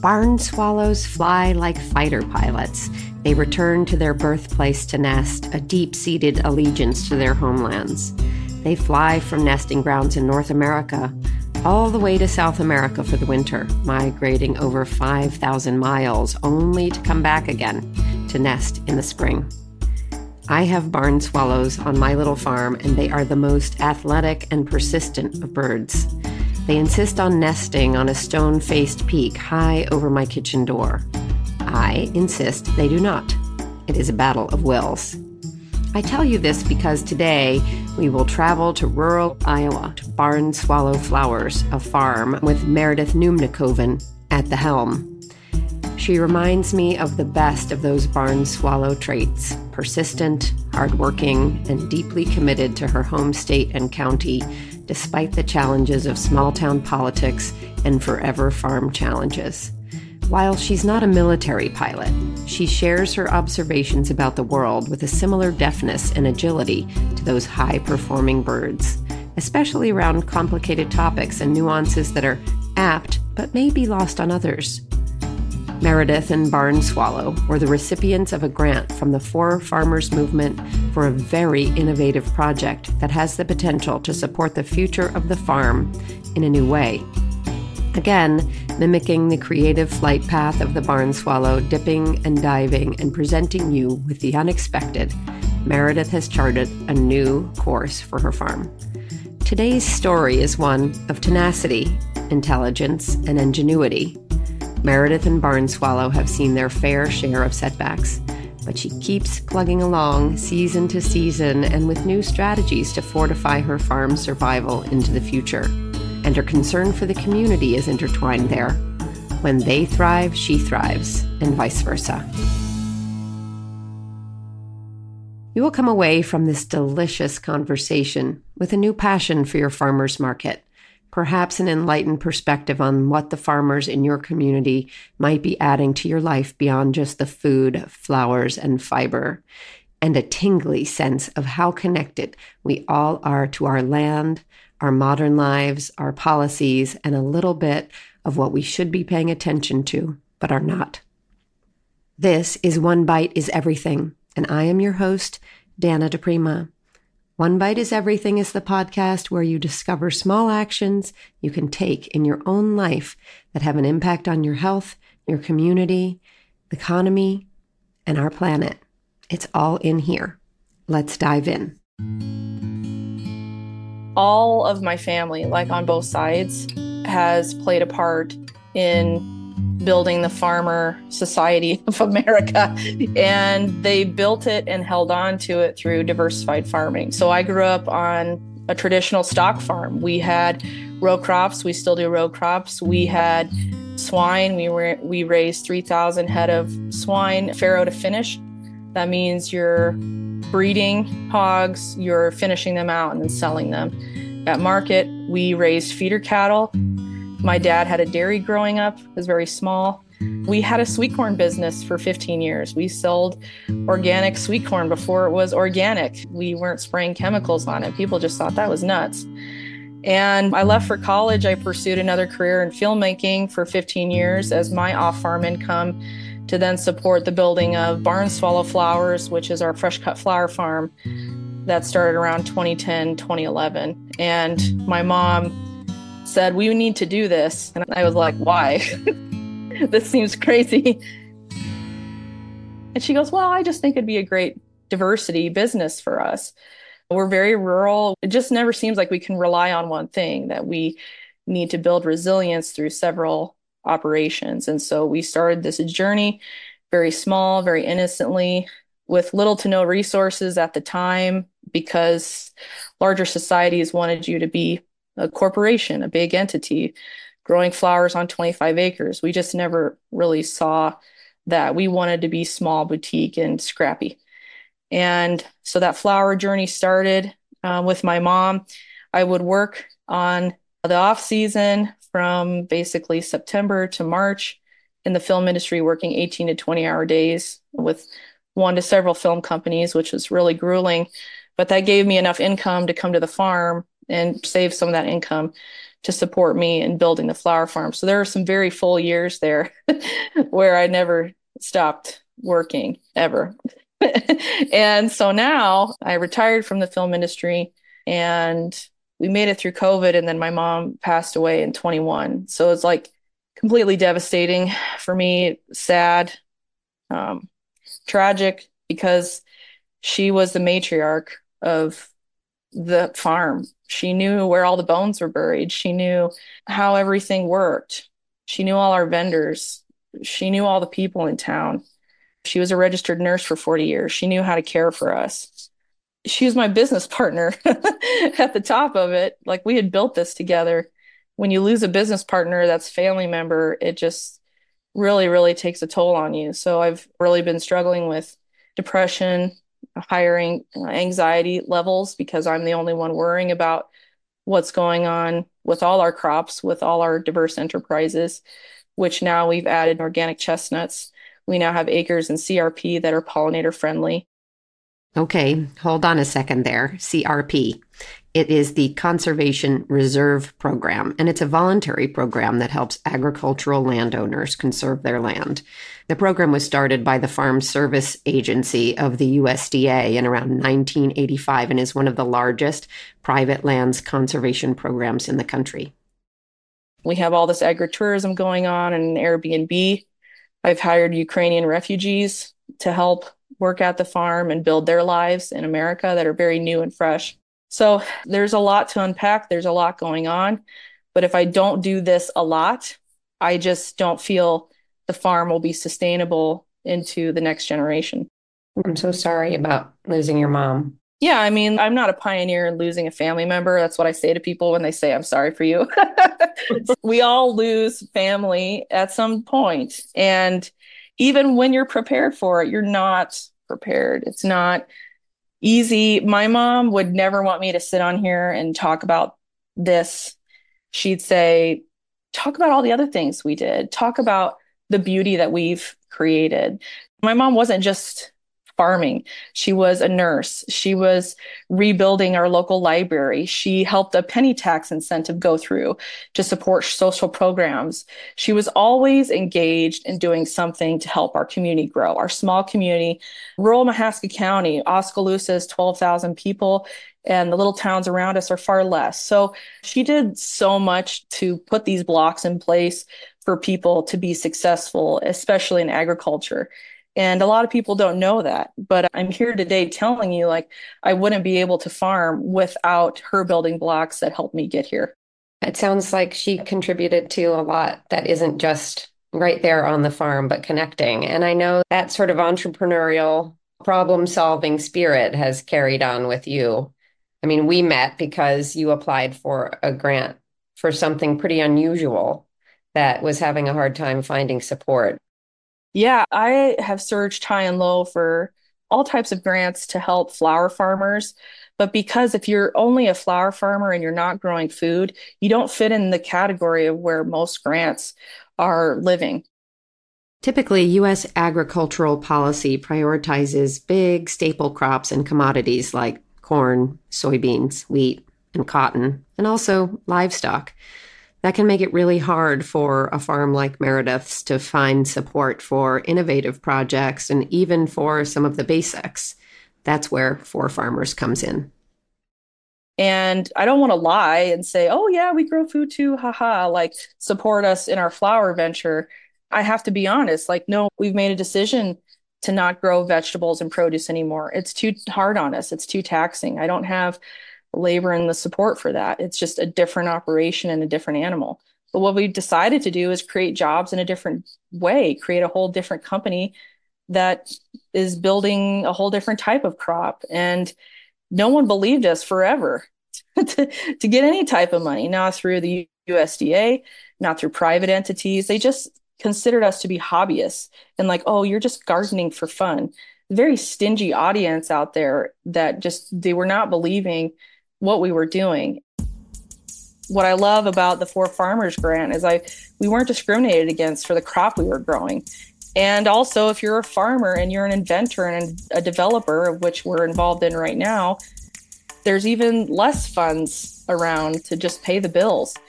Barn swallows fly like fighter pilots. They return to their birthplace to nest, a deep-seated allegiance to their homelands. They fly from nesting grounds in North America all the way to South America for the winter, migrating over 5,000 miles only to come back again to nest in the spring. I have barn swallows on my little farm, and they are the most athletic and persistent of birds. They insist on nesting on a stone-faced peak high over my kitchen door. I insist they do not. It is a battle of wills. I tell you this because today we will travel to rural Iowa to Barn Swallow Flowers, a farm with Meredith Numnikoven at the helm. She reminds me of the best of those barn swallow traits: persistent, hardworking, and deeply committed to her home state and county, despite the challenges of small-town politics and forever farm challenges. While she's not a military pilot, she shares her observations about the world with a similar deftness and agility to those high-performing birds, especially around complicated topics and nuances that are apt but may be lost on others. Meredith and Barn Swallow were the recipients of a grant from the For Farmers Movement for a very innovative project that has the potential to support the future of the farm in a new way. Again, mimicking the creative flight path of the barn swallow, dipping and diving and presenting you with the unexpected, Meredith has charted a new course for her farm. Today's story is one of tenacity, intelligence, and ingenuity. Meredith and Barn Swallow have seen their fair share of setbacks, but she keeps plugging along season to season and with new strategies to fortify her farm's survival into the future. And her concern for the community is intertwined there. When they thrive, she thrives, and vice versa. You will come away from this delicious conversation with a new passion for your farmer's market, perhaps an enlightened perspective on what the farmers in your community might be adding to your life beyond just the food, flowers, and fiber, and a tingly sense of how connected we all are to our land, our modern lives, our policies, and a little bit of what we should be paying attention to, but are not. This is One Bite is Everything, and I am your host, Dana DePrima. One Bite is Everything is the podcast where you discover small actions you can take in your own life that have an impact on your health, your community, the economy, and our planet. It's all in here. Let's dive in. All of my family, like on both sides, has played a part in building the Farmer Society of America. And they built it and held on to it through diversified farming. So I grew up on a traditional stock farm. We had row crops. We still do row crops. We had swine. We raised 3,000 head of swine, farrow to finish. That means you're breeding hogs, you're finishing them out and then selling them. At market, we raised feeder cattle. My dad had a dairy growing up. It was very small. We had a sweet corn business for 15 years. We sold organic sweet corn before it was organic. We weren't spraying chemicals on it. People just thought that was nuts. And I left for college. I pursued another career in filmmaking for 15 years as my off-farm income to then support the building of Barn Swallow Flowers, which is our fresh cut flower farm that started around 2010, 2011. And my mom said, we need to do this. And I was like, why? This seems crazy. And she goes, well, I just think it'd be a great diversity business for us. We're very rural. It just never seems like we can rely on one thing, that we need to build resilience through several operations. And so we started this journey very small, very innocently, with little to no resources at the time, because larger societies wanted you to be a corporation, a big entity, growing flowers on 25 acres. We just never really saw that. We wanted to be small, boutique, and scrappy. And so that flower journey started with my mom. I would work on the off season from basically September to March in the film industry, working 18 to 20-hour days with one to several film companies, which was really grueling. But that gave me enough income to come to the farm and save some of that income to support me in building the flower farm. So there are some very full years there where I never stopped working ever. And so now I retired from the film industry, and we made it through COVID, and then my mom passed away in 21. So it's like completely devastating for me, sad, tragic, because she was the matriarch of the farm. She knew where all the bones were buried. She knew how everything worked. She knew all our vendors. She knew all the people in town. She was a registered nurse for 40 years. She knew how to care for us. She was my business partner at the top of it. Like, we had built this together. When you lose a business partner that's a family member, it just really, really takes a toll on you. So I've really been struggling with depression, hiring, anxiety levels, because I'm the only one worrying about what's going on with all our crops, with all our diverse enterprises, which now we've added organic chestnuts. We now have acres and CRP that are pollinator friendly. Okay, hold on a second there. CRP. It is the Conservation Reserve Program, and it's a voluntary program that helps agricultural landowners conserve their land. The program was started by the Farm Service Agency of the USDA in around 1985 and is one of the largest private lands conservation programs in the country. We have all this agritourism going on and Airbnb. I've hired Ukrainian refugees to help work at the farm and build their lives in America that are very new and fresh. So there's a lot to unpack. There's a lot going on. But if I don't do this a lot, I just don't feel the farm will be sustainable into the next generation. I'm so sorry about losing your mom. Yeah, I mean, I'm not a pioneer in losing a family member. That's what I say to people when they say, I'm sorry for you. We all lose family at some point. And even when you're prepared for it, you're not prepared. It's not easy. My mom would never want me to sit on here and talk about this. She'd say, talk about all the other things we did. Talk about the beauty that we've created. My mom wasn't just farming. She was a nurse. She was rebuilding our local library. She helped a penny tax incentive go through to support social programs. She was always engaged in doing something to help our community grow, our small community. Rural Mahaska County, Oskaloosa is 12,000 people, and the little towns around us are far less. So she did so much to put these blocks in place for people to be successful, especially in agriculture. And a lot of people don't know that, but I'm here today telling you, like, I wouldn't be able to farm without her building blocks that helped me get here. It sounds like she contributed to a lot that isn't just right there on the farm, but connecting. And I know that sort of entrepreneurial problem-solving spirit has carried on with you. I mean, we met because you applied for a grant for something pretty unusual that was having a hard time finding support. Yeah, I have searched high and low for all types of grants to help flower farmers. But because if you're only a flower farmer and you're not growing food, you don't fit in the category of where most grants are living. Typically, U.S. agricultural policy prioritizes big staple crops and commodities like corn, soybeans, wheat, and cotton, and also livestock. That can make it really hard for a farm like Meredith's to find support for innovative projects and even for some of the basics. That's where 4Farmers comes in. And I don't want to lie and say, oh, yeah, we grow food too, haha, like support us in our flower venture. I have to be honest, like, no, we've made a decision to not grow vegetables and produce anymore. It's too hard on us. It's too taxing. I don't have labor and the support for that. It's just a different operation and a different animal. But what we've decided to do is create jobs in a different way, create a whole different company that is building a whole different type of crop. And no one believed us forever to get any type of money, not through the USDA, not through private entities. They just considered us to be hobbyists and like, oh, you're just gardening for fun. Very stingy audience out there that just, they were not believing what we were doing. What I love about the 4Farmers grant is we weren't discriminated against for the crop we were growing. And also, if you're a farmer and you're an inventor and a developer, of which we're involved in right now, there's even less funds around to just pay the bills.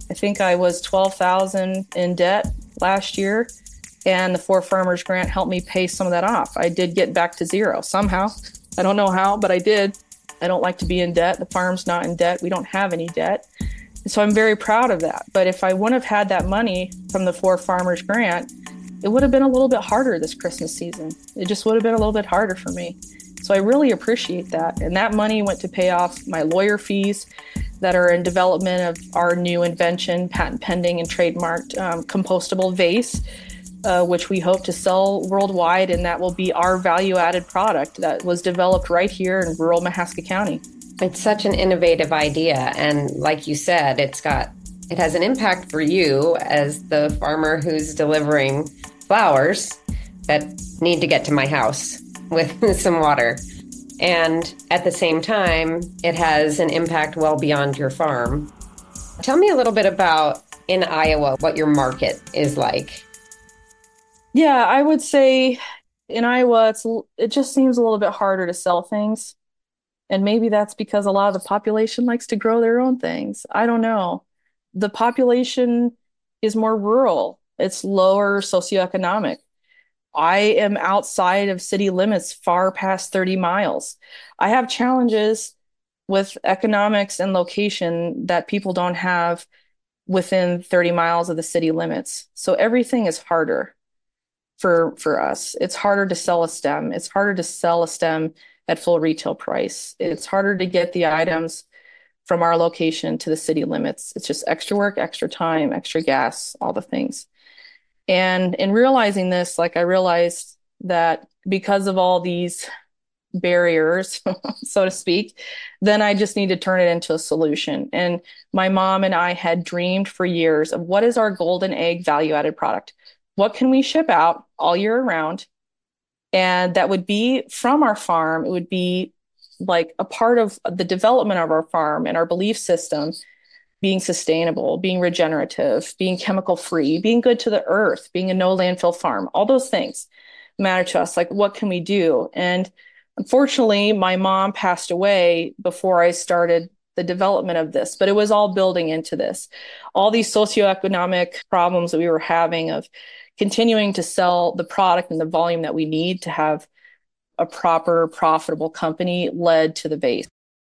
I think I was 12,000 in debt last year, and the Four Farmers Grant helped me pay some of that off. I did get back to zero somehow. I don't know how, but I did. I don't like to be in debt. The farm's not in debt. We don't have any debt. So I'm very proud of that. But if I wouldn't have had that money from the Four Farmers Grant, it would have been a little bit harder this Christmas season. It just would have been a little bit harder for me. So I really appreciate that. And that money went to pay off my lawyer fees that are in development of our new invention, patent pending and trademarked compostable vase, which we hope to sell worldwide. And that will be our value added product that was developed right here in rural Mahaska County. It's such an innovative idea. And like you said, it has an impact for you as the farmer who's delivering flowers that need to get to my house with some water. And at the same time, it has an impact well beyond your farm. Tell me a little bit about in Iowa, what your market is like. Yeah, I would say in Iowa, it just seems a little bit harder to sell things. And maybe that's because a lot of the population likes to grow their own things. I don't know. The population is more rural. It's lower socioeconomic. I am outside of city limits far past 30 miles. I have challenges with economics and location that people don't have within 30 miles of the city limits. So everything is harder for us. It's harder to sell a stem. It's harder to sell a stem at full retail price. It's harder to get the items from our location to the city limits. It's just extra work, extra time, extra gas, all the things. And in realizing this, like I realized that because of all these barriers, so to speak, then I just need to turn it into a solution. And my mom and I had dreamed for years of what is our golden egg value added product? What can we ship out all year round? And that would be from our farm. It would be like a part of the development of our farm and our belief system, being sustainable, being regenerative, being chemical free, being good to the earth, being a no landfill farm. All those things matter to us. Like, what can we do? And unfortunately, my mom passed away before I started the development of this, but it was all building into this. All these socioeconomic problems that we were having of continuing to sell the product and the volume that we need to have a proper, profitable company led to the vase.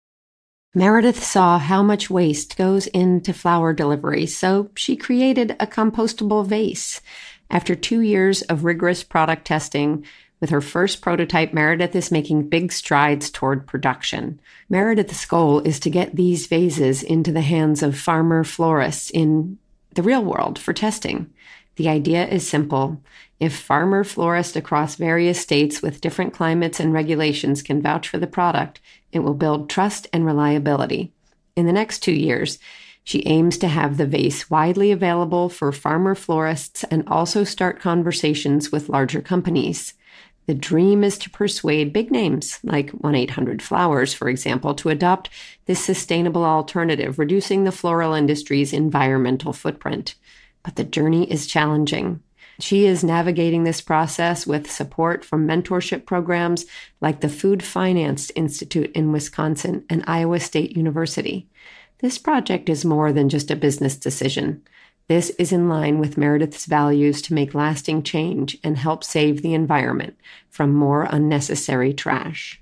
Meredith saw how much waste goes into flower delivery, so she created a compostable vase. After 2 years of rigorous product testing, with her first prototype, Meredith is making big strides toward production. Meredith's goal is to get these vases into the hands of farmer florists in the real world for testing. The idea is simple. If farmer florists across various states with different climates and regulations can vouch for the product, it will build trust and reliability. In the next 2 years, she aims to have the vase widely available for farmer florists and also start conversations with larger companies. The dream is to persuade big names like 1-800-Flowers, for example, to adopt this sustainable alternative, reducing the floral industry's environmental footprint. But the journey is challenging. She is navigating this process with support from mentorship programs like the Food Finance Institute in Wisconsin and Iowa State University. This project is more than just a business decision. This is in line with Meredith's values to make lasting change and help save the environment from more unnecessary trash.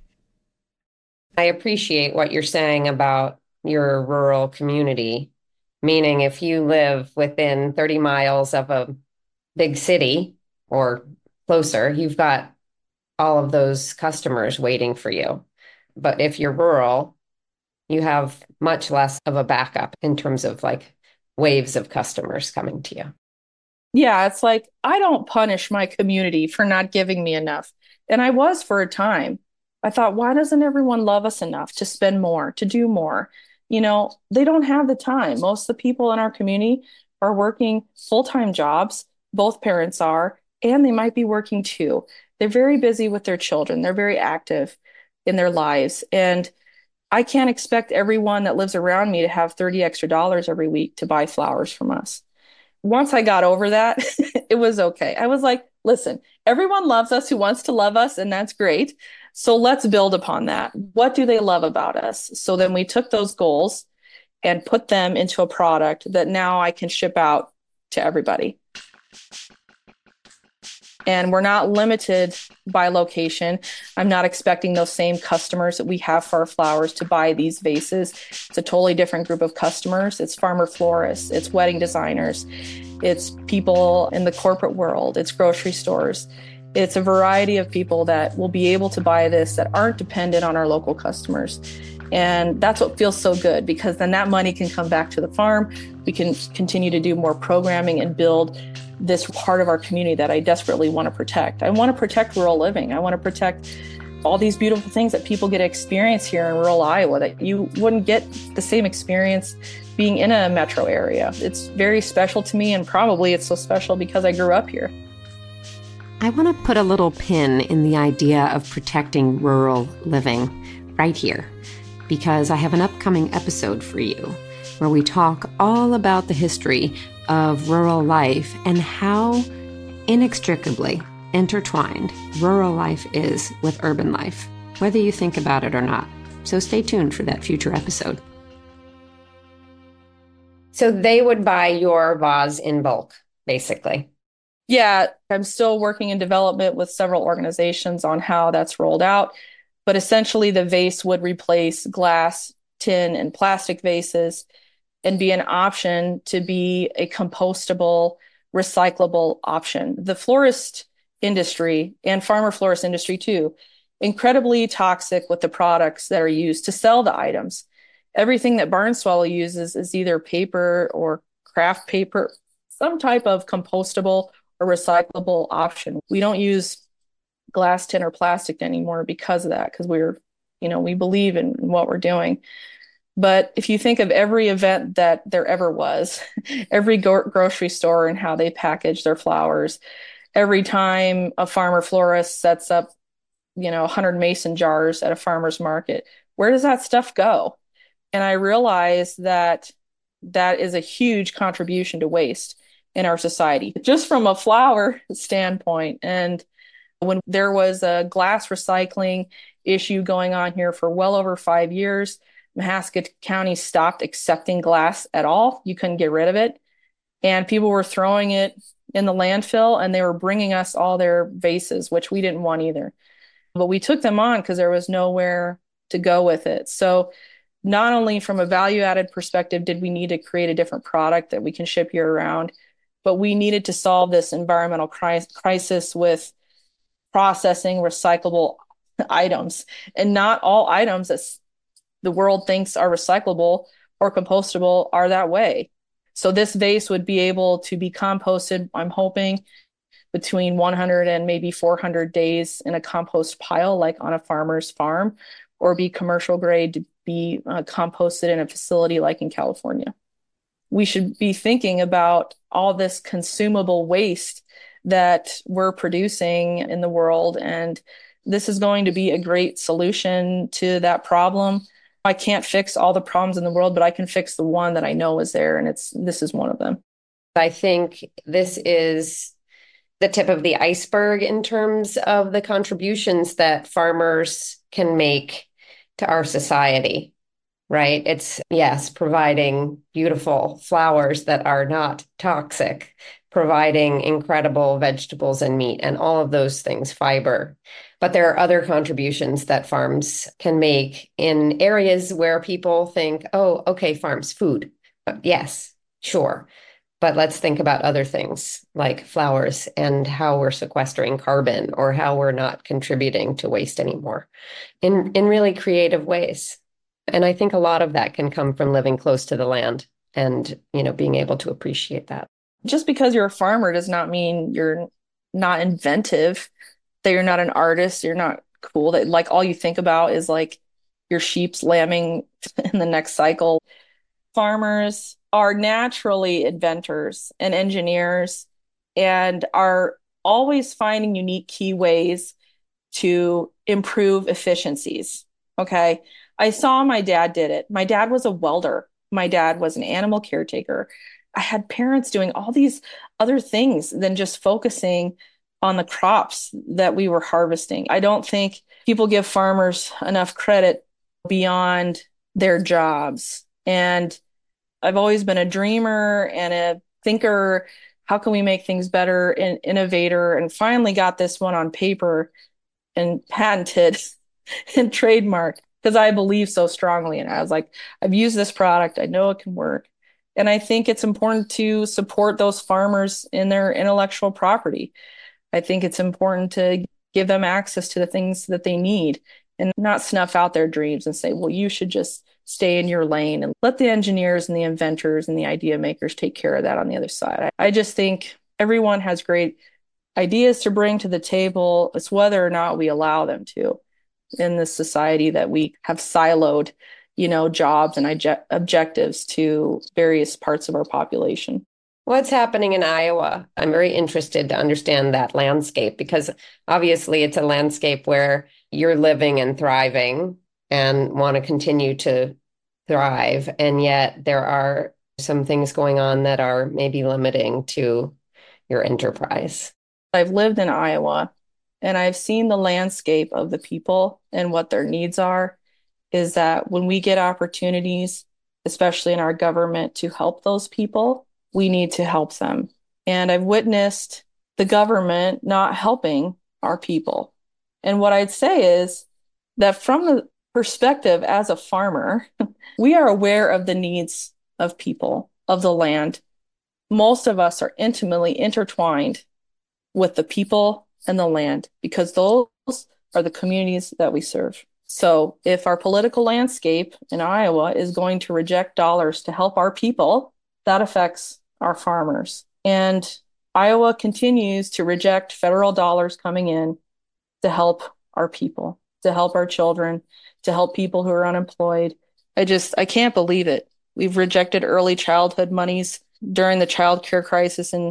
I appreciate what you're saying about your rural community, meaning if you live within 30 miles of a big city or closer, you've got all of those customers waiting for you. But if you're rural, you have much less of a backup in terms of like waves of customers coming to you. Yeah, it's like I don't punish my community for not giving me enough. And I was for a time. I thought, why doesn't everyone love us enough to spend more, to do more? You know, they don't have the time. Most of the people in our community are working full-time jobs. Both parents are, and they might be working too. They're very busy with their children. They're very active in their lives. And I can't expect everyone that lives around me to have $30 extra every week to buy flowers from us. Once I got over that, it was okay. I was like, listen, everyone loves us who wants to love us, and that's great. So let's build upon that. What do they love about us? So then we took those goals and put them into a product that now I can ship out to everybody. And we're not limited by location. I'm not expecting those same customers that we have for our flowers to buy these vases. It's a totally different group of customers. It's farmer florists, it's wedding designers, it's people in the corporate world, it's grocery stores. It's a variety of people that will be able to buy this that aren't dependent on our local customers. And that's what feels so good, because then that money can come back to the farm. We can continue to do more programming and build this part of our community that I desperately want to protect. I want to protect rural living. I want to protect all these beautiful things that people get to experience here in rural Iowa that you wouldn't get the same experience being in a metro area. It's very special to me, and probably it's so special because I grew up here. I want to put a little pin in the idea of protecting rural living right here, because I have an upcoming episode for you where we talk all about the history of rural life and how inextricably intertwined rural life is with urban life, whether you think about it or not. So stay tuned for that future episode. So they would buy your vase in bulk, basically. Yeah, I'm still working in development with several organizations on how that's rolled out. But essentially, the vase would replace glass, tin, and plastic vases and be an option to be a compostable, recyclable option. The florist industry and farmer florist industry too, incredibly toxic with the products that are used to sell the items. Everything that Barn Swallow uses is either paper or craft paper, some type of compostable or recyclable option. We don't use glass, tin, or plastic anymore because of that, because we believe in what we're doing. But if you think of every event that there ever was, every grocery store and how they package their flowers, every time a farmer florist sets up, 100 mason jars at a farmer's market, where does that stuff go? And I realized that that is a huge contribution to waste in our society, just from a flower standpoint. And when there was a glass recycling issue going on here for well over 5 years, Mahaska County stopped accepting glass at all. You couldn't get rid of it. And people were throwing it in the landfill, and they were bringing us all their vases, which we didn't want either. But we took them on because there was nowhere to go with it. So not only from a value added perspective did we need to create a different product that we can ship year round, but we needed to solve this environmental crisis with processing recyclable items. And not all items that the world thinks are recyclable or compostable are that way. So this vase would be able to be composted, I'm hoping, between 100 and maybe 400 days in a compost pile, like on a farmer's farm, or be commercial grade to be composted in a facility like in California. We should be thinking about all this consumable waste that we're producing in the world. And this is going to be a great solution to that problem. I can't fix all the problems in the world, but I can fix the one that I know is there. And this is one of them. I think this is the tip of the iceberg in terms of the contributions that farmers can make to our society, right? It's, yes, providing beautiful flowers that are not toxic, providing incredible vegetables and meat and all of those things, fiber. But there are other contributions that farms can make in areas where people think, oh, okay, farms, food. Yes, sure. But let's think about other things like flowers and how we're sequestering carbon or how we're not contributing to waste anymore in really creative ways. And I think a lot of that can come from living close to the land and, being able to appreciate that. Just because you're a farmer does not mean you're not inventive, that you're not an artist, you're not cool, that like all you think about is like your sheep's lambing in the next cycle. Farmers are naturally inventors and engineers and are always finding unique key ways to improve efficiencies. Okay. I saw my dad did it. My dad was a welder. My dad was an animal caretaker. I had parents doing all these other things than just focusing on the crops that we were harvesting. I don't think people give farmers enough credit beyond their jobs. And I've always been a dreamer and a thinker. How can we make things better and innovator? And finally got this one on paper and patented and trademarked because I believe so strongly in it. I was like, I've used this product. I know it can work. And I think it's important to support those farmers in their intellectual property. I think it's important to give them access to the things that they need and not snuff out their dreams and say, well, you should just stay in your lane and let the engineers and the inventors and the idea makers take care of that on the other side. I just think everyone has great ideas to bring to the table. It's whether or not we allow them to in this society that we have siloed, jobs and objectives to various parts of our population. What's happening in Iowa? I'm very interested to understand that landscape because obviously it's a landscape where you're living and thriving and want to continue to thrive. And yet there are some things going on that are maybe limiting to your enterprise. I've lived in Iowa and I've seen the landscape of the people and what their needs are, is that when we get opportunities, especially in our government, to help those people, we need to help them. And I've witnessed the government not helping our people. And what I'd say is that from the perspective as a farmer, we are aware of the needs of people, of the land. Most of us are intimately intertwined with the people and the land because those are the communities that we serve. So if our political landscape in Iowa is going to reject dollars to help our people, that affects our farmers. And Iowa continues to reject federal dollars coming in to help our people, to help our children, to help people who are unemployed. I can't believe it. We've rejected early childhood monies during the child care crisis in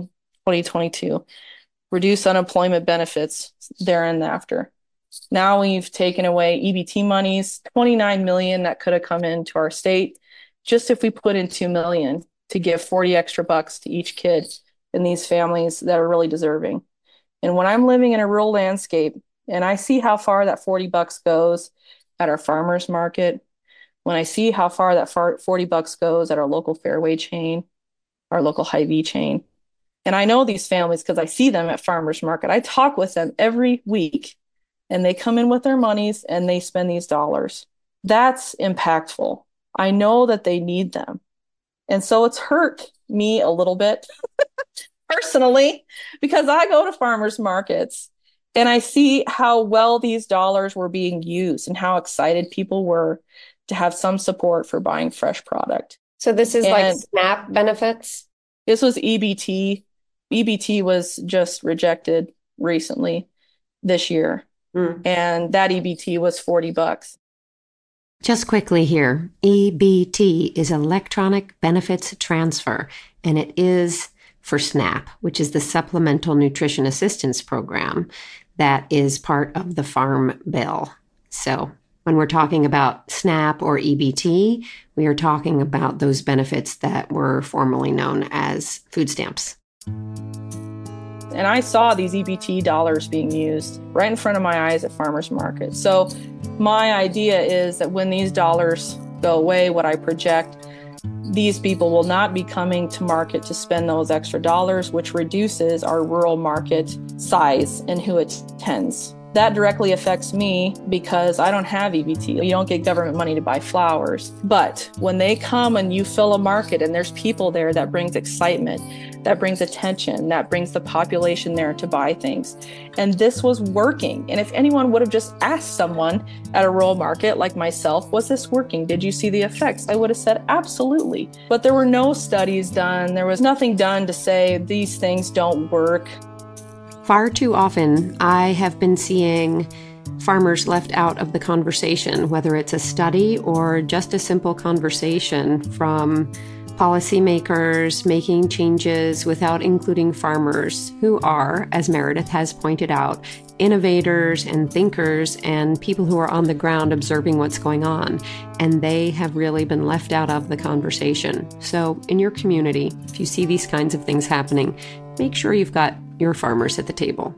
2022, reduced unemployment benefits there and after. Now we've taken away EBT monies, $29 million that could have come into our state, just if we put in $2 million to give 40 extra bucks to each kid in these families that are really deserving. And when I'm living in a rural landscape and I see how far that 40 bucks goes at our farmers market, when I see how far that 40 bucks goes at our local Fairway chain, our local Hy-Vee chain, and I know these families because I see them at farmers market. I talk with them every week and they come in with their monies and they spend these dollars. That's impactful. I know that they need them. And so it's hurt me a little bit personally because I go to farmers markets and I see how well these dollars were being used and how excited people were to have some support for buying fresh product. So this is like SNAP benefits? This was EBT. EBT was just rejected recently this year. And that EBT was 40 bucks. Just quickly here, EBT is Electronic Benefits Transfer, and it is for SNAP, which is the Supplemental Nutrition Assistance Program that is part of the Farm Bill. So when we're talking about SNAP or EBT, we are talking about those benefits that were formerly known as food stamps. And I saw these EBT dollars being used right in front of my eyes at farmers market. So my idea is that when these dollars go away, what I project, these people will not be coming to market to spend those extra dollars, which reduces our rural market size and who it attends. That directly affects me because I don't have EBT. You don't get government money to buy flowers. But when they come and you fill a market and there's people there, that brings excitement, that brings attention, that brings the population there to buy things. And this was working. And if anyone would have just asked someone at a rural market like myself, was this working? Did you see the effects? I would have said absolutely. But there were no studies done. There was nothing done to say these things don't work. Far too often, I have been seeing farmers left out of the conversation, whether it's a study or just a simple conversation from policymakers making changes without including farmers who are, as Meredith has pointed out, innovators and thinkers and people who are on the ground observing what's going on. And they have really been left out of the conversation. So in your community, if you see these kinds of things happening, make sure you've got your farmers at the table.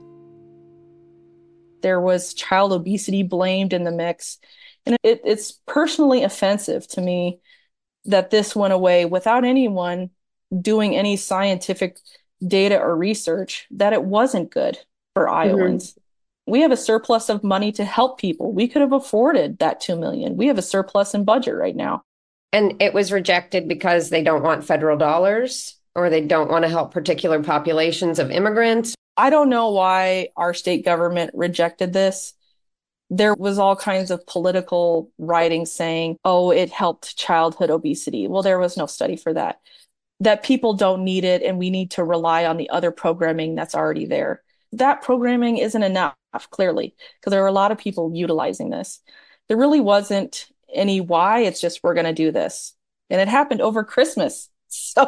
There was child obesity blamed in the mix. And it's personally offensive to me that this went away without anyone doing any scientific data or research, that it wasn't good for Mhm. Iowans. We have a surplus of money to help people. We could have afforded that 2 million. We have a surplus in budget right now. And it was rejected because they don't want federal dollars or they don't want to help particular populations of immigrants. I don't know why our state government rejected this. There was all kinds of political writing saying, oh, it helped childhood obesity. Well, there was no study for that. That people don't need it and we need to rely on the other programming that's already there. That programming isn't enough, clearly, because there are a lot of people utilizing this. There really wasn't any why. It's just, we're going to do this. And it happened over Christmas. So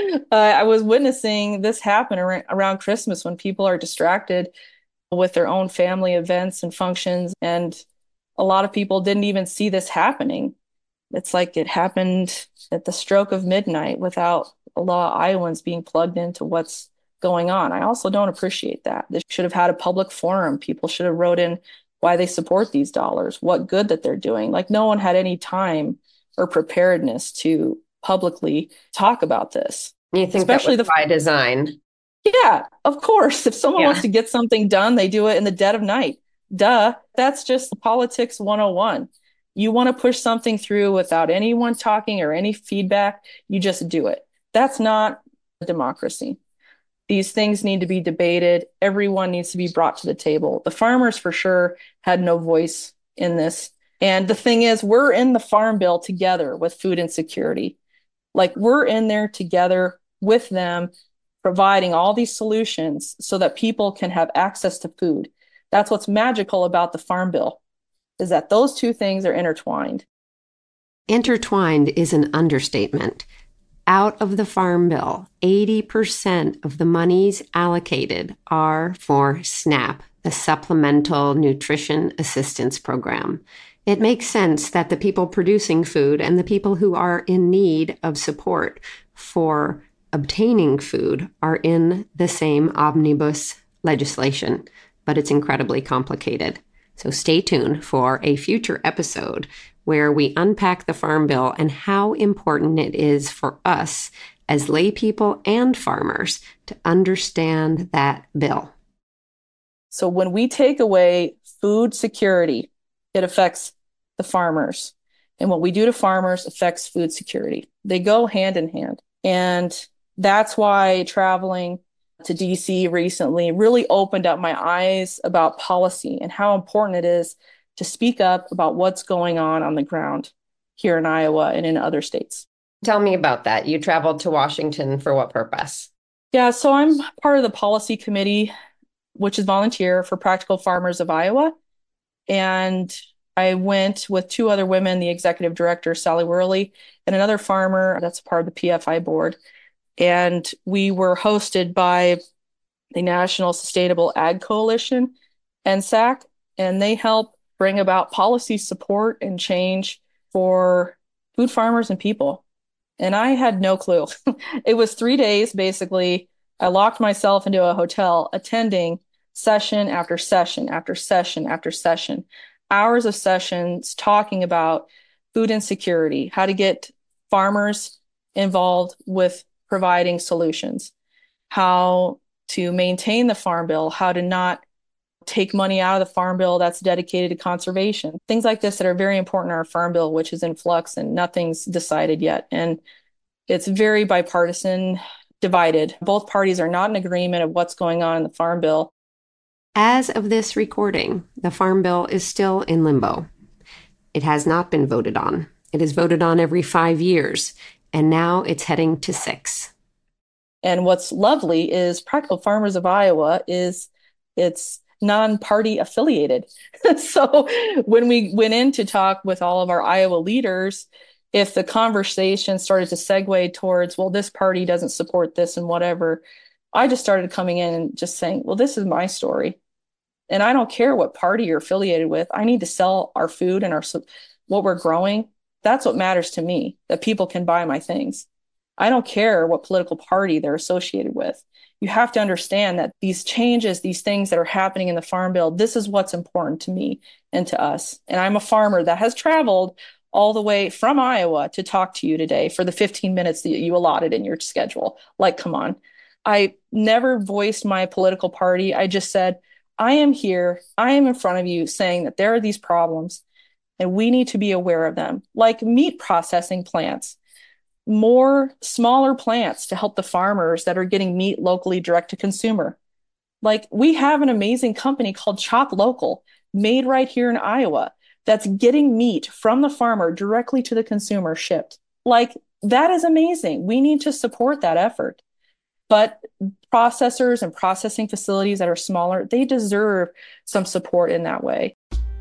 I was witnessing this happen around Christmas when people are distracted with their own family events and functions. And a lot of people didn't even see this happening. It's like it happened at the stroke of midnight without a lot of Iowans being plugged into what's going on. I also don't appreciate that. They should have had a public forum. People should have wrote in why they support these dollars, what good that they're doing. Like no one had any time or preparedness to publicly talk about this. You think that Especially was by design? yeah, of course. If someone Yeah. wants to get something done, they do it in the dead of night. Duh. That's just politics 101. You want to push something through without anyone talking or any feedback, you just do it. That's not a democracy. These things need to be debated. Everyone needs to be brought to the table. The farmers, for sure, had no voice in this. And the thing is, we're in the Farm Bill together with food insecurity. Like we're in there together with them, providing all these solutions so that people can have access to food. That's what's magical about the Farm Bill, is that those two things are intertwined. Intertwined is an understatement. Out of the Farm Bill, 80% of the monies allocated are for SNAP, the Supplemental Nutrition Assistance Program. It makes sense that the people producing food and the people who are in need of support for obtaining food are in the same omnibus legislation, but it's incredibly complicated. So stay tuned for a future episode where we unpack the Farm Bill and how important it is for us as lay people and farmers to understand that bill. So when we take away food security, it affects the farmers. And what we do to farmers affects food security. They go hand in hand. And that's why traveling to DC recently really opened up my eyes about policy and how important it is to speak up about what's going on the ground here in Iowa and in other states. Tell me about that. You traveled to Washington for what purpose? Yeah, so I'm part of the policy committee, which is volunteer for Practical Farmers of Iowa. And I went with two other women, the executive director, Sally Worley, and another farmer that's part of the PFI board. And we were hosted by the National Sustainable Ag Coalition, NSAC, and they help bring about policy support and change for food farmers and people. And I had no clue. It was 3 days, basically. I locked myself into a hotel, attending session after session after session after session, hours of sessions talking about food insecurity, how to get farmers involved with providing solutions, how to maintain the Farm Bill, how to not take money out of the Farm Bill that's dedicated to conservation, things like this that are very important in our Farm Bill, which is in flux and nothing's decided yet. And it's very bipartisan, divided. Both parties are not in agreement of what's going on in the Farm Bill. As of this recording, the Farm Bill is still in limbo. It has not been voted on. It is voted on every 5 years, and now it's heading to 6. And what's lovely is Practical Farmers of Iowa it's non-party affiliated. So when we went in to talk with all of our Iowa leaders, if the conversation started to segue towards, well, this party doesn't support this and whatever, I just started coming in and just saying, well, this is my story. And I don't care what party you're affiliated with. I need to sell our food and what we're growing. That's what matters to me, that people can buy my things. I don't care what political party they're associated with. You have to understand that these changes, these things that are happening in the Farm Bill, this is what's important to me and to us. And I'm a farmer that has traveled all the way from Iowa to talk to you today for the 15 minutes that you allotted in your schedule. Like, come on. I never voiced my political party. I just said, I am here. I am in front of you saying that there are these problems and we need to be aware of them, like meat processing plants, more smaller plants to help the farmers that are getting meat locally direct to consumer. Like we have an amazing company called Chop Local, made right here in Iowa, that's getting meat from the farmer directly to the consumer shipped. Like that is amazing. We need to support that effort. But processors and processing facilities that are smaller, they deserve some support in that way.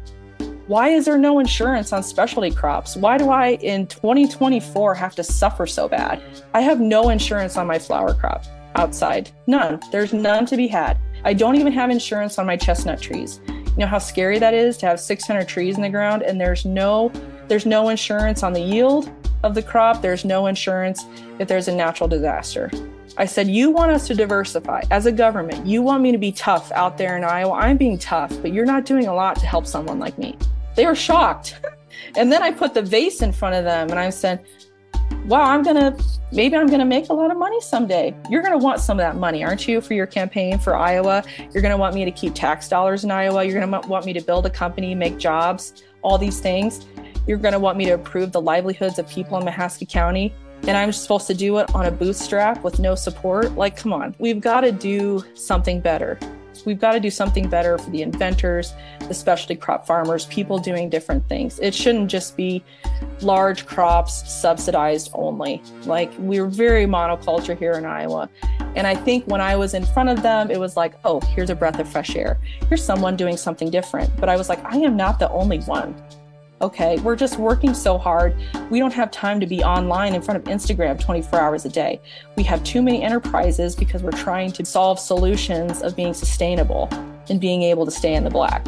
Why is there no insurance on specialty crops? Why do I in 2024 have to suffer so bad? I have no insurance on my flower crop outside. None. There's none to be had. I don't even have insurance on my chestnut trees. You know how scary that is to have 600 trees in the ground and there's no insurance on the yield of the crop. There's no insurance if there's a natural disaster. I said, you want us to diversify as a government. You want me to be tough out there in Iowa. I'm being tough, but you're not doing a lot to help someone like me. They were shocked. And then I put the vase in front of them and I said, wow, maybe I'm going to make a lot of money someday. You're going to want some of that money, aren't you, for your campaign for Iowa? You're going to want me to keep tax dollars in Iowa. You're going to want me to build a company, make jobs, all these things. You're going to want me to improve the livelihoods of people in Mahaska County. And I'm supposed to do it on a bootstrap with no support? Like, come on. We've got to do something better. We've got to do something better for the inventors, the specialty crop farmers, people doing different things. It shouldn't just be large crops subsidized only. Like, we're very monoculture here in Iowa. And I think when I was in front of them, it was like, oh, here's a breath of fresh air. Here's someone doing something different. But I was like, I am not the only one. Okay, we're just working so hard. We don't have time to be online in front of Instagram 24 hours a day. We have too many enterprises because we're trying to solve solutions of being sustainable and being able to stay in the black.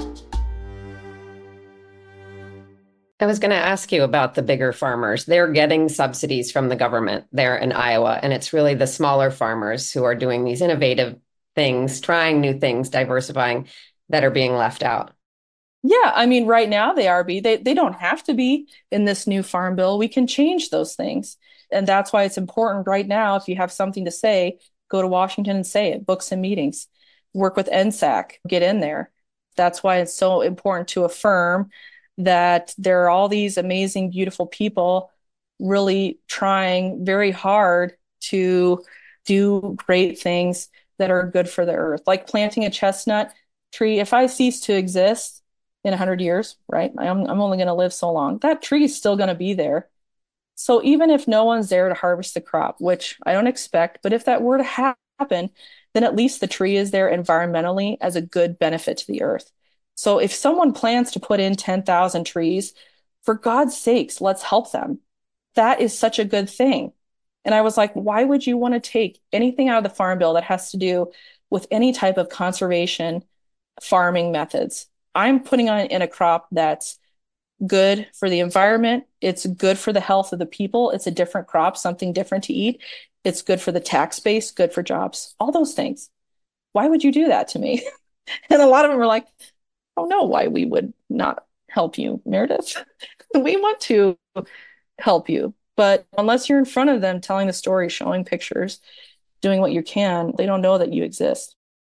I was going to ask you about the bigger farmers. They're getting subsidies from the government there in Iowa, and it's really the smaller farmers who are doing these innovative things, trying new things, diversifying, that are being left out. Yeah, I mean, right now they are. They don't have to be in this new farm bill. We can change those things. And that's why it's important right now, if you have something to say, go to Washington and say it, book some meetings, work with NSAC, get in there. That's why it's so important to affirm that there are all these amazing, beautiful people really trying very hard to do great things that are good for the earth, like planting a chestnut tree. If I cease to exist in 100 years, right? I'm only going to live so long. That tree is still going to be there. So even if no one's there to harvest the crop, which I don't expect, but if that were to happen, then at least the tree is there environmentally as a good benefit to the earth. So if someone plans to put in 10,000 trees, for God's sakes, let's help them. That is such a good thing. And I was like, why would you want to take anything out of the farm bill that has to do with any type of conservation farming methods? I'm putting on in a crop that's good for the environment. It's good for the health of the people. It's a different crop, something different to eat. It's good for the tax base, good for jobs, all those things. Why would you do that to me? And a lot of them were like, I don't know why we would not help you, Meredith. We want to help you. But unless you're in front of them telling the story, showing pictures, doing what you can, they don't know that you exist.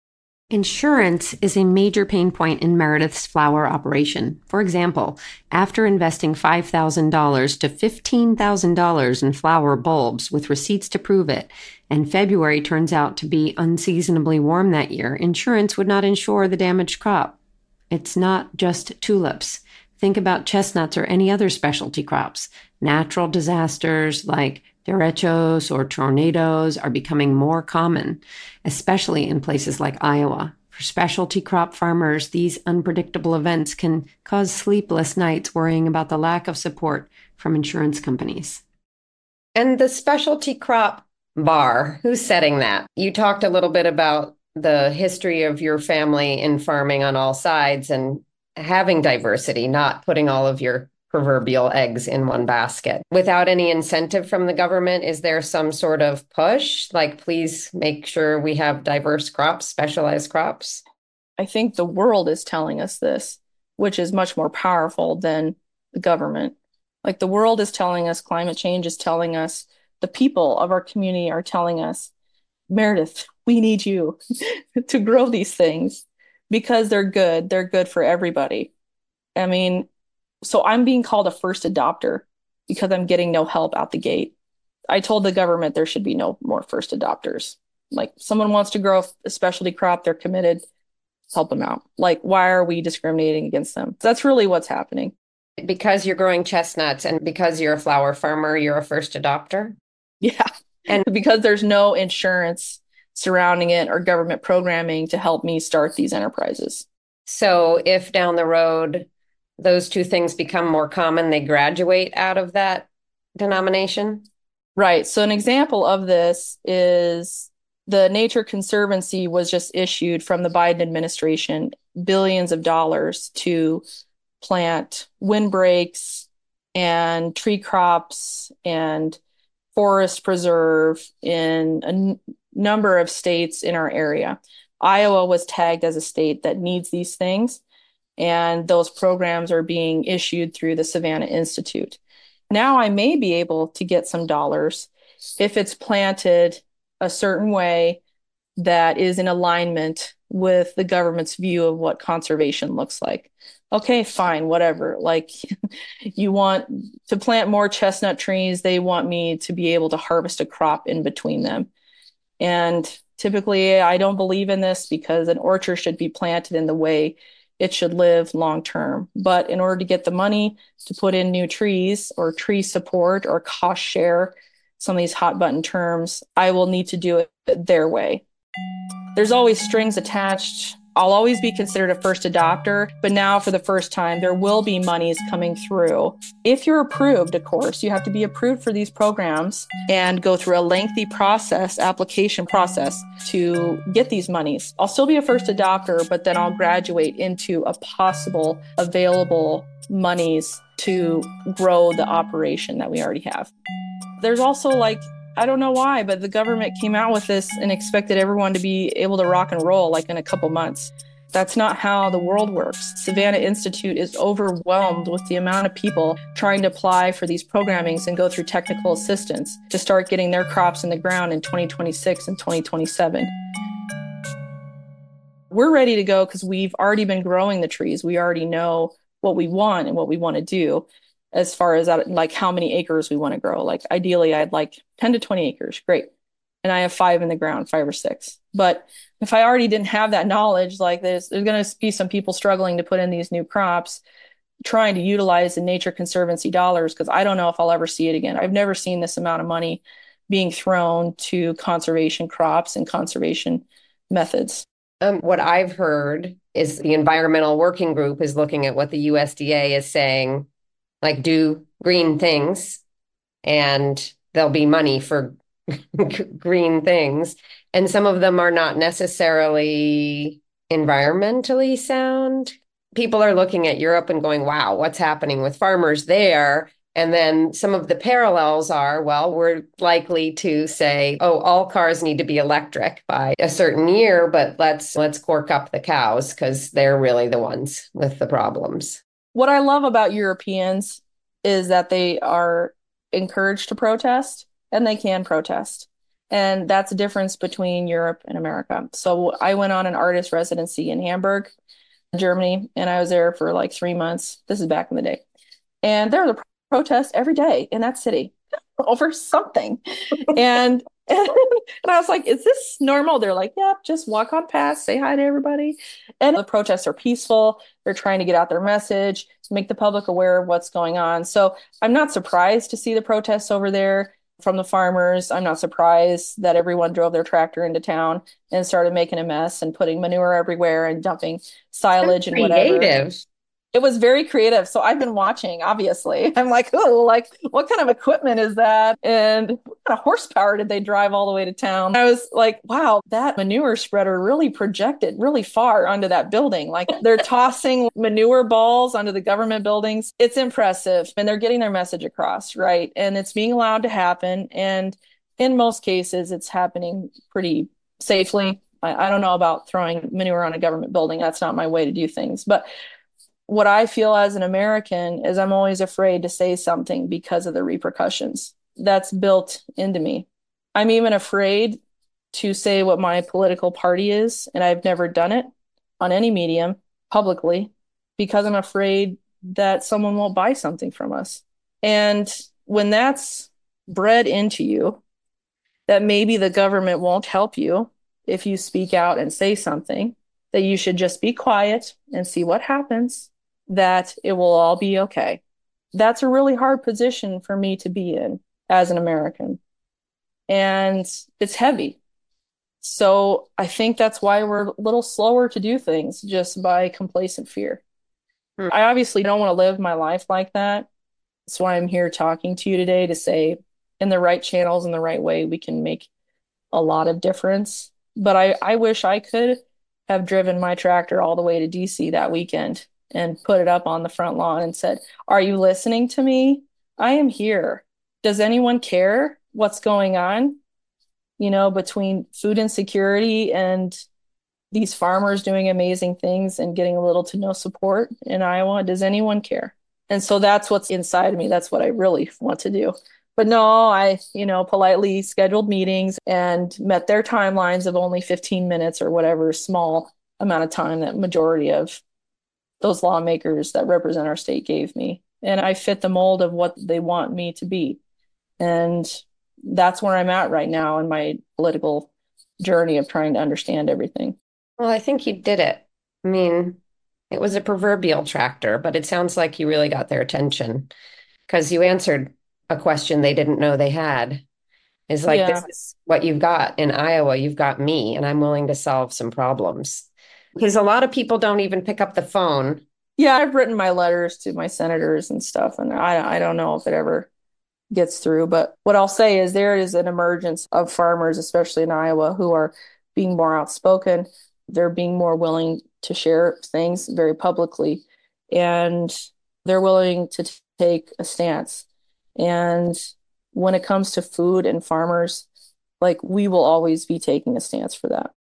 Insurance is a major pain point in Meredith's flower operation. For example, after investing $5,000 to $15,000 in flower bulbs with receipts to prove it, and February turns out to be unseasonably warm that year, insurance would not insure the damaged crop. It's not just tulips. Think about chestnuts or any other specialty crops. Natural disasters like derechos or tornadoes are becoming more common, especially in places like Iowa. For specialty crop farmers, these unpredictable events can cause sleepless nights worrying about the lack of support from insurance companies. And the specialty crop bar, who's setting that? You talked a little bit about the history of your family in farming on all sides and having diversity, not putting all of your proverbial eggs in one basket. Without any incentive from the government, is there some sort of push? Like, please make sure we have diverse crops, specialized crops? I think the world is telling us this, which is much more powerful than the government. Like the world is telling us, climate change is telling us, the people of our community are telling us, Meredith, we need you to grow these things because they're good. They're good for everybody. I mean, so I'm being called a first adopter because I'm getting no help out the gate. I told the government there should be no more first adopters. Like someone wants to grow a specialty crop, they're committed, help them out. Like, why are we discriminating against them? That's really what's happening. Because you're growing chestnuts and because you're a flower farmer, you're a first adopter. Yeah. And because there's no insurance surrounding it or government programming to help me start these enterprises. So if down the road those two things become more common, they graduate out of that denomination? Right. So an example of this is the Nature Conservancy was just issued from the Biden administration billions of dollars to plant windbreaks and tree crops and forest preserve in number of states in our area. Iowa was tagged as a state that needs these things, and those programs are being issued through the Savannah Institute. Now I may be able to get some dollars if it's planted a certain way that is in alignment with the government's view of what conservation looks like. Okay, fine, whatever. Like you want to plant more chestnut trees, they want me to be able to harvest a crop in between them. And typically, I don't believe in this because an orchard should be planted in the way it should live long term. But in order to get the money to put in new trees or tree support or cost share, some of these hot button terms, I will need to do it their way. There's always strings attached. I'll always be considered a first adopter, but now for the first time, there will be monies coming through. If you're approved, of course, you have to be approved for these programs and go through a lengthy process, application process to get these monies. I'll still be a first adopter, but then I'll graduate into a possible available monies to grow the operation that we already have. There's also I don't know why, but the government came out with this and expected everyone to be able to rock and roll like in a couple months. That's not how the world works. Savannah Institute is overwhelmed with the amount of people trying to apply for these programmings and go through technical assistance to start getting their crops in the ground in 2026 and 2027. We're ready to go because we've already been growing the trees. We already know what we want and what we want to do as far as like how many acres we want to grow. Like ideally, I'd like 10 to 20 acres. Great. And I have 5 in the ground, 5 or 6. But if I already didn't have that knowledge, like there's going to be some people struggling to put in these new crops, trying to utilize the Nature Conservancy dollars, because I don't know if I'll ever see it again. I've never seen this amount of money being thrown to conservation crops and conservation methods. What I've heard is the Environmental Working Group is looking at what the USDA is saying, like do green things and there'll be money for green things. And some of them are not necessarily environmentally sound. People are looking at Europe and going, wow, what's happening with farmers there? And then some of the parallels are, well, we're likely to say, oh, all cars need to be electric by a certain year, but let's cork up the cows because they're really the ones with the problems. What I love about Europeans is that they are encouraged to protest and they can protest. And that's a difference between Europe and America. So I went on an artist residency in Hamburg, Germany, and I was there for like 3 months. This is back in the day. And there was a protest every day in that city over something. And and I was like, is this normal? They're like, yeah, just walk on past, say hi to everybody. And the protests are peaceful. They're trying to get out their message, make the public aware of what's going on. So I'm not surprised to see the protests over there from the farmers. I'm not surprised that everyone drove their tractor into town and started making a mess and putting manure everywhere and dumping silage and whatever. Creative. It was very creative. So I've been watching, obviously. I'm like, oh, like, what kind of equipment is that? And what kind of horsepower did they drive all the way to town? I was like, wow, that manure spreader really projected really far onto that building. Like they're tossing manure balls onto the government buildings. It's impressive. And they're getting their message across, right? And it's being allowed to happen. And in most cases, it's happening pretty safely. I don't know about throwing manure on a government building. That's not my way to do things. But what I feel as an American is I'm always afraid to say something because of the repercussions. That's built into me. I'm even afraid to say what my political party is, and I've never done it on any medium publicly because I'm afraid that someone won't buy something from us. And when that's bred into you, that maybe the government won't help you if you speak out and say something, that you should just be quiet and see what happens, that it will all be okay. That's a really hard position for me to be in as an American. And it's heavy. So I think that's why we're a little slower to do things, just by complacent fear. I obviously don't want to live my life like that. That's why I'm here talking to you today, to say in the right channels, in the right way, we can make a lot of difference. But I wish I could have driven my tractor all the way to DC that weekend and put it up on the front lawn and said, "Are you listening to me? I am here. Does anyone care what's going on, between food insecurity and these farmers doing amazing things and getting little to no support in Iowa? Does anyone care?" And so that's what's inside of me. That's what I really want to do. But no, I, politely scheduled meetings and met their timelines of only 15 minutes or whatever small amount of time that majority of those lawmakers that represent our state gave me. And I fit the mold of what they want me to be. And that's where I'm at right now in my political journey of trying to understand everything. Well, I think you did it. I mean, it was a proverbial tractor, but it sounds like you really got their attention because you answered a question they didn't know they had. It's like, This is what you've got in Iowa. You've got me, and I'm willing to solve some problems. Because a lot of people don't even pick up the phone. Yeah, I've written my letters to my senators and stuff, and I don't know if it ever gets through. But what I'll say is there is an emergence of farmers, especially in Iowa, who are being more outspoken. They're being more willing to share things very publicly, and they're willing to take a stance. And when it comes to food and farmers, we will always be taking a stance for that.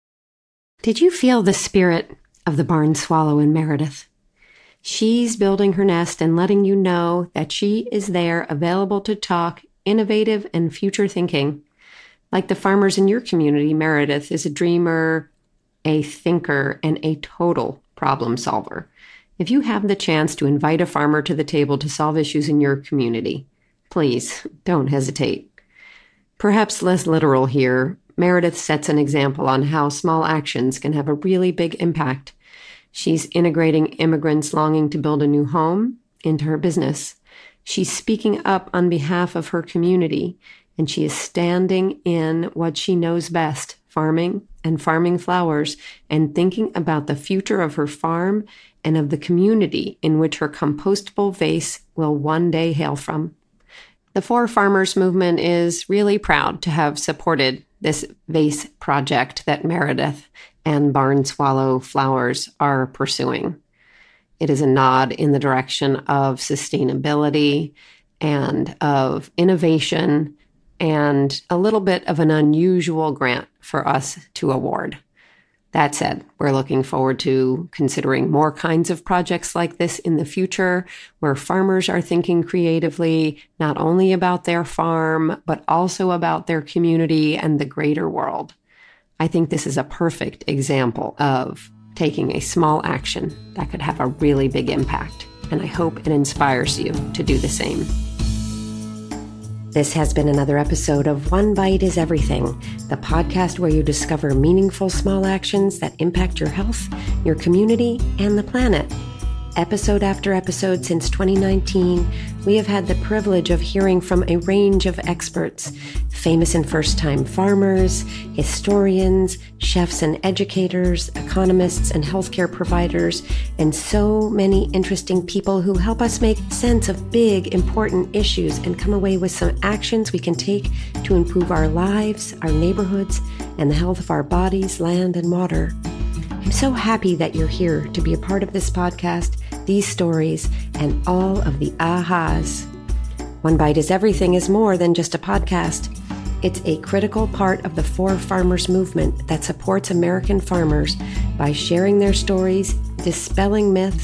Did you feel the spirit of the barn swallow in Meredith? She's building her nest and letting you know that she is there, available to talk, innovative and future thinking. Like the farmers in your community, Meredith is a dreamer, a thinker, and a total problem solver. If you have the chance to invite a farmer to the table to solve issues in your community, please don't hesitate. Perhaps less literal here, Meredith sets an example on how small actions can have a really big impact. She's integrating immigrants longing to build a new home into her business. She's speaking up on behalf of her community, and she is standing in what she knows best, farming and farming flowers, and thinking about the future of her farm and of the community in which her compostable vase will one day hail from. The For Farmers movement is really proud to have supported this vase project that Meredith and Barn Swallow Flowers are pursuing. It is a nod in the direction of sustainability and of innovation and a little bit of an unusual grant for us to award. That said, we're looking forward to considering more kinds of projects like this in the future, where farmers are thinking creatively, not only about their farm, but also about their community and the greater world. I think this is a perfect example of taking a small action that could have a really big impact, and I hope it inspires you to do the same. This has been another episode of One Bite is Everything, the podcast where you discover meaningful small actions that impact your health, your community, and the planet. Episode after episode since 2019, we have had the privilege of hearing from a range of experts, famous and first-time farmers, historians, chefs and educators, economists and healthcare providers, and so many interesting people who help us make sense of big, important issues and come away with some actions we can take to improve our lives, our neighborhoods, and the health of our bodies, land, and water. I'm so happy that you're here to be a part of this podcast, these stories, and all of the ahas. One Bite is Everything is more than just a podcast. It's a critical part of the For Farmers movement that supports American farmers by sharing their stories, dispelling myths,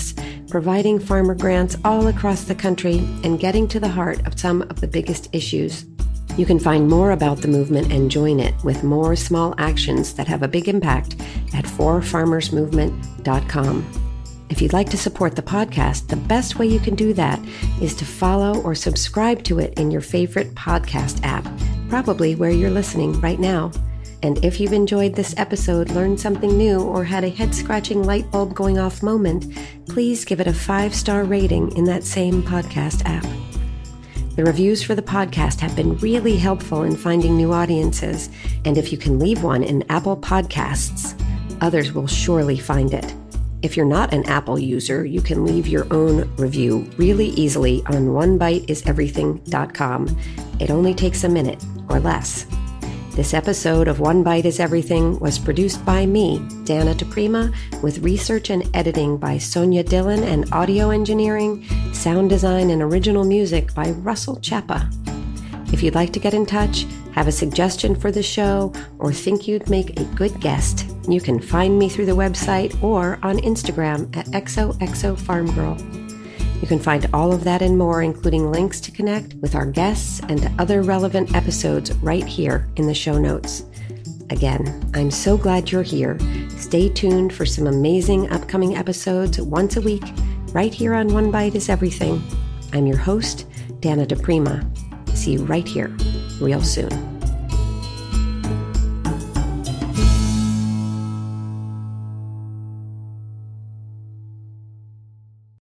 providing farmer grants all across the country and getting to the heart of some of the biggest issues. You can find more about the movement and join it with more small actions that have a big impact at forfarmersmovement.com. If you'd like to support the podcast, the best way you can do that is to follow or subscribe to it in your favorite podcast app, probably where you're listening right now. And if you've enjoyed this episode, learned something new, or had a head-scratching light bulb going off moment, please give it a 5-star rating in that same podcast app. The reviews for the podcast have been really helpful in finding new audiences, and if you can leave one in Apple Podcasts, others will surely find it. If you're not an Apple user, you can leave your own review really easily on onebiteiseverything.com. It only takes a minute or less. This episode of One Bite is Everything was produced by me, Dana DePrima, with research and editing by Sonia Dillon and audio engineering, sound design and original music by Russell Chapa. If you'd like to get in touch, have a suggestion for the show, or think you'd make a good guest, you can find me through the website or on Instagram at XOXOFarmGirl. You can find all of that and more, including links to connect with our guests and other relevant episodes right here in the show notes. Again, I'm so glad you're here. Stay tuned for some amazing upcoming episodes once a week, right here on One Bite is Everything. I'm your host, Dana DePrima. See you right here, real soon.